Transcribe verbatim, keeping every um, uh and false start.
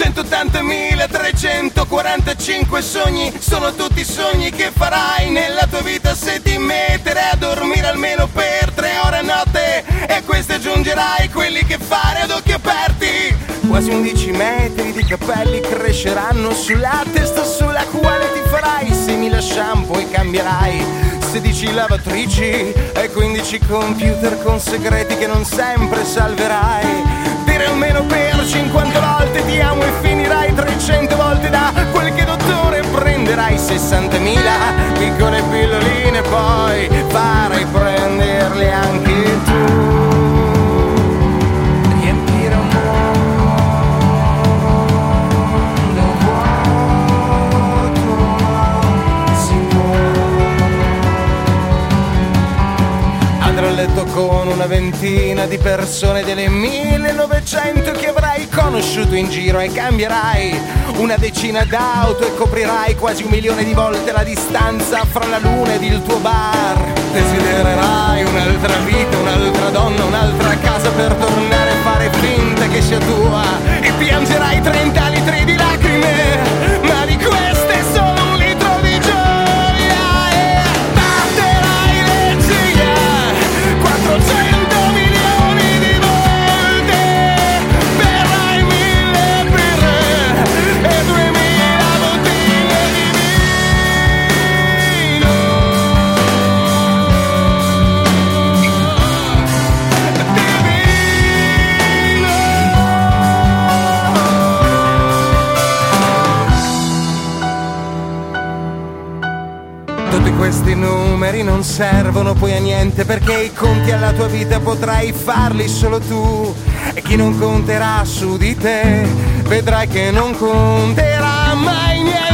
centottantamila trecentoquarantacinque sogni, sono tutti sogni che farai nella tua vita se ti metterai a dormire almeno per tre ore a notte, e a queste aggiungerai quelli che fare ad occhi aperti. Quasi undici metri di capelli cresceranno sulla testa sulla quale ti farai seimila shampoo e cambierai sedici lavatrici e quindici computer con segreti che non sempre salverai. Dire almeno per cinquanta volte ti amo e finirai trecento volte da qualche dottore. Prenderai sessantamila piccole pilloline, poi farai prenderle anche tu. Riempire un mondo vuoto si può. Andrai a letto con una ventina di persone delle millenovecento che avrai conosciuto in giro e cambierai una decina d'auto e coprirai quasi un milione di volte la distanza fra la luna ed il tuo bar. Desidererai un'altra vita, un'altra donna, un'altra casa per tornare a fare finta che sia tua, e piangerai trenta litri di lacrime, ma di queste solo un litro di gioia, e batterai le ciglia quattrocento milioni di volte, berrai mille birre e duemila bottiglie di vino. Tutti questi numeri non servono poi a niente, perché i conti alla tua vita potrai farli solo tu, e chi non conterà su di te vedrai che non conterà mai niente.